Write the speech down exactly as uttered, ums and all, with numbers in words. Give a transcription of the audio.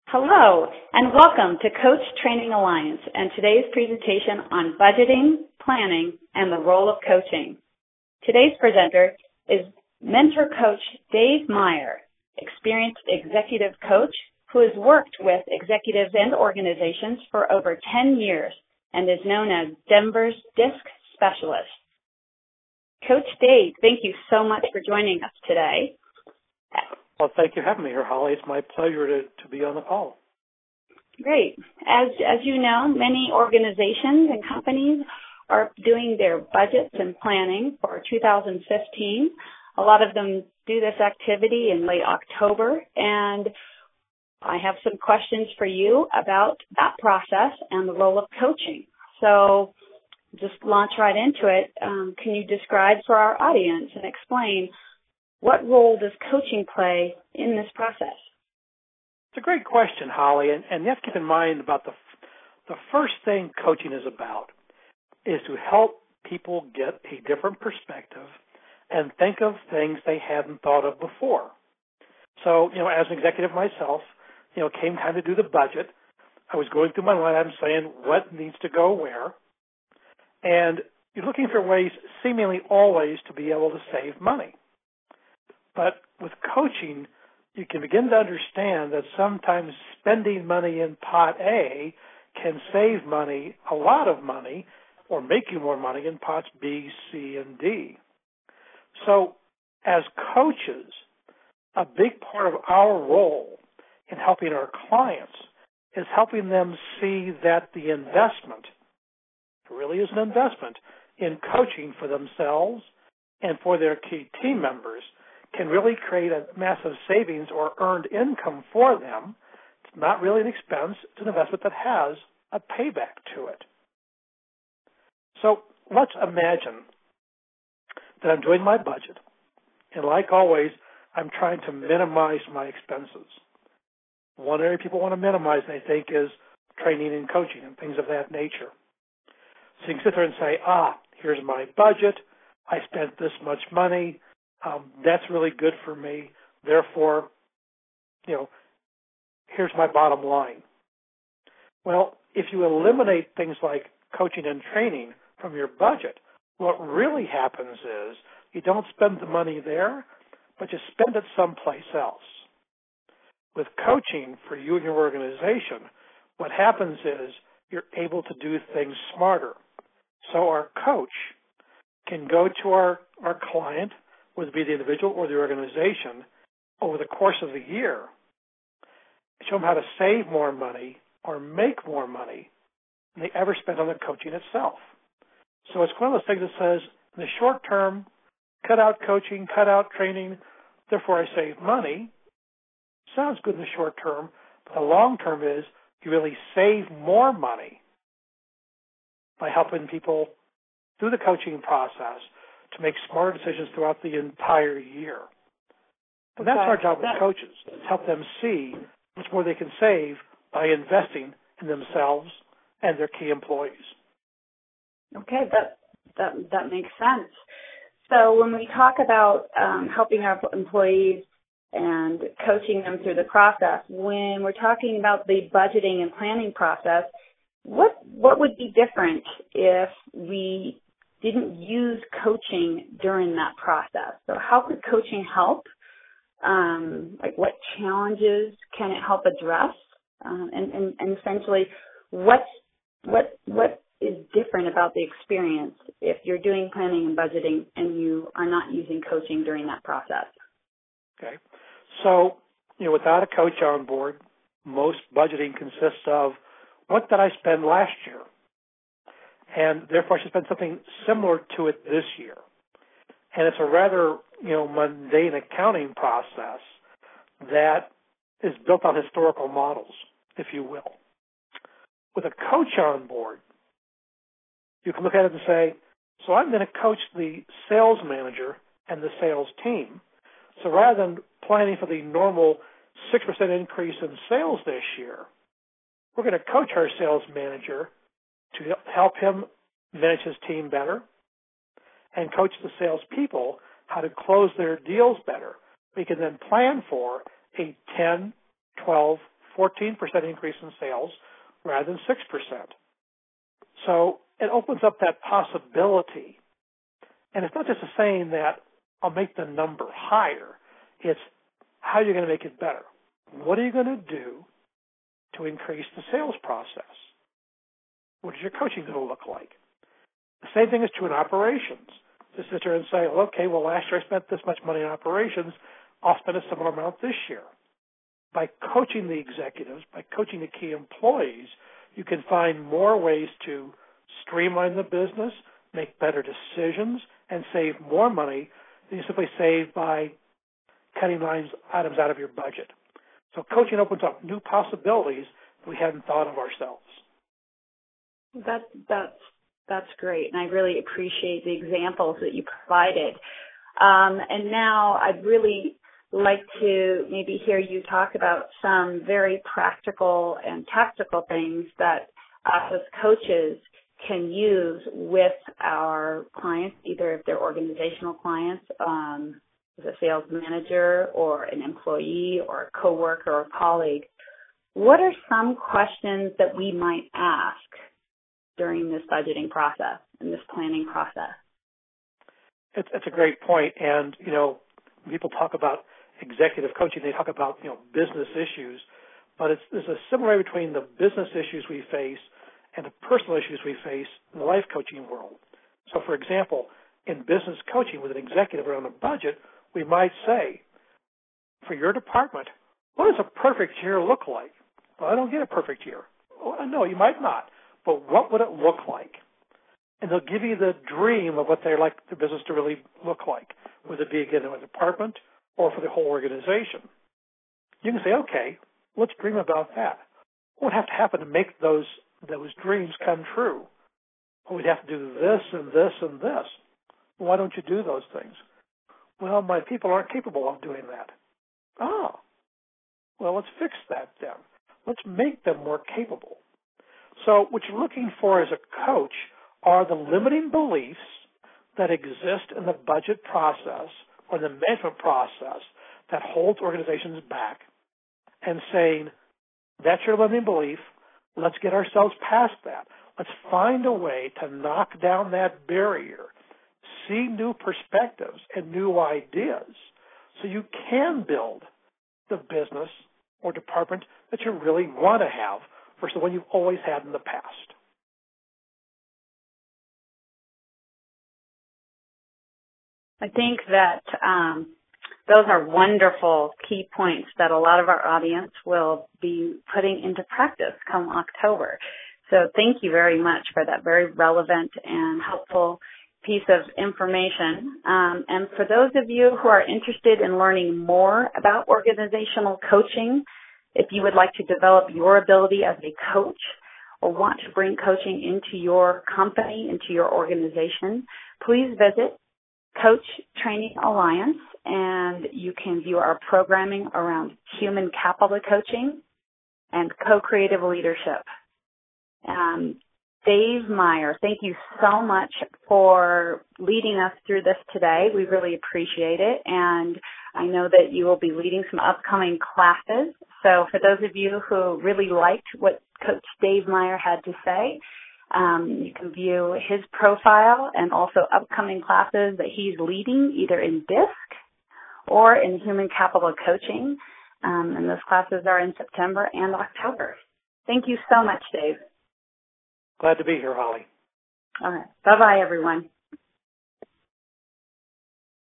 Hello, and welcome to Coach Training Alliance and today's presentation on budgeting, planning, and the role of coaching. Today's presenter is mentor coach Dave Meyer, experienced executive coach who has worked with executives and organizations for over ten years and is known as Denver's DISC specialist. Coach Dave, thank you so much for joining us today. Well, thank you for having me here, Holly. It's my pleasure to, to be on the call. Great. As as you know, many organizations and companies are doing their budgets and planning for two thousand fifteen. A lot of them do this activity in late October, and I have some questions for you about that process and the role of coaching. So just launch right into it. Um, can you describe for our audience and explain what role does coaching play in this process? It's a great question, Holly, and, and you have to keep in mind about the the first thing coaching is about is to help people get a different perspective and think of things they hadn't thought of before. So, you know, as an executive myself, you know, it came time to do the budget. I was going through my line item saying what needs to go where, and you're looking for ways, seemingly always, to be able to save money. But with coaching, you can begin to understand that sometimes spending money in pot A can save money, a lot of money, or make you more money in pots B, C, and D. So as coaches, a big part of our role in helping our clients is helping them see that the investment really is an investment in coaching for themselves and for their key team members can really create a massive savings or earned income for them. It's not really an expense. It's an investment that has a payback to it. So let's imagine that I'm doing my budget, and like always, I'm trying to minimize my expenses. One area people want to minimize, they think, is training and coaching and things of that nature. So you can sit there and say, ah, here's my budget. I spent this much money. Um, that's really good for me. Therefore, you know, here's my bottom line. Well, if you eliminate things like coaching and training from your budget, what really happens is you don't spend the money there, but you spend it someplace else. With coaching for you and your organization, what happens is you're able to do things smarter. So our coach can go to our, our client, whether it be the individual or the organization, over the course of the year, show them how to save more money or make more money than they ever spent on the coaching itself. So it's one of those things that says, in the short term, cut out coaching, cut out training, therefore I save money. Sounds good in the short term, but the long term is you really save more money by helping people through the coaching process to make smarter decisions throughout the entire year. But that's our job as coaches, is help them see much more they can save by investing in themselves and their key employees. Okay, that that that makes sense. So when we talk about um, helping our employees and coaching them through the process, when we're talking about the budgeting and planning process, what what would be different if we didn't use coaching during that process? So how could coaching help? Um, like what challenges can it help address? Um, and, and, and essentially, what what what is different about the experience if you're doing planning and budgeting and you are not using coaching during that process? Okay. So, you know, without a coach on board, most budgeting consists of what did I spend last year? And therefore I should spend something similar to it this year. And it's a rather, you know, mundane accounting process that is built on historical models, if you will. With a coach on board, you can look at it and say, so I'm going to coach the sales manager and the sales team. So rather than planning for the normal six percent increase in sales this year, we're going to coach our sales manager to help him manage his team better and coach the salespeople how to close their deals better. We can then plan for a ten, twelve, fourteen percent increase in sales rather than six percent. So it opens up that possibility. And it's not just saying that I'll make the number higher. It's how you're going to make it better. What are you going to do to increase the sales process? What is your coaching going to look like? The same thing is true in operations. To sit there and say, well, okay, well, last year I spent this much money in operations. I'll spend a similar amount this year. By coaching the executives, by coaching the key employees, you can find more ways to streamline the business, make better decisions, and save more money than you simply save by cutting lines, items out of your budget. So coaching opens up new possibilities that we hadn't thought of ourselves. That, that's, that's great, and I really appreciate the examples that you provided. Um, and now I'd really like to maybe hear you talk about some very practical and tactical things that us as coaches can use with our clients, either if they're organizational clients, um, as a sales manager or an employee or a coworker or a colleague. What are some questions that we might ask during this budgeting process and this planning process? It's, it's a great point. And, you know, when people talk about executive coaching, they talk about, you know, business issues, but it's, there's a similarity between the business issues we face and the personal issues we face in the life coaching world. So, for example, in business coaching with an executive around a budget, we might say, for your department, what does a perfect year look like? Well, I don't get a perfect year. Well, no, you might not. But what would it look like? And they'll give you the dream of what they'd like the business to really look like, whether it be, again, in a department or for the whole organization. You can say, okay, let's dream about that. What would have to happen to make those those dreams come true? Well, we'd have to do this and this and this. Well, why don't you do those things? Well, my people aren't capable of doing that. Oh, well, let's fix that then. Let's make them more capable. So what you're looking for as a coach are the limiting beliefs that exist in the budget process or the management process that holds organizations back, and saying, that's your limiting belief. Let's get ourselves past that. Let's find a way to knock down that barrier, see new perspectives and new ideas so you can build the business or department that you really want to have versus the one you've always had in the past. I think that um, those are wonderful key points that a lot of our audience will be putting into practice come October. So thank you very much for that very relevant and helpful piece of information. Um, and for those of you who are interested in learning more about organizational coaching, if you would like to develop your ability as a coach or want to bring coaching into your company, into your organization, please visit Coach Training Alliance, and you can view our programming around human capital coaching and co-creative leadership. Um, Dave Meyer, thank you so much for leading us through this today. We really appreciate it, and I know that you will be leading some upcoming classes. So for those of you who really liked what Coach Dave Meyer had to say, um, you can view his profile and also upcoming classes that he's leading either in D I S C or in human capital coaching. Um, and those classes are in September and October. Thank you so much, Dave. Glad to be here, Holly. All right. Bye-bye, everyone.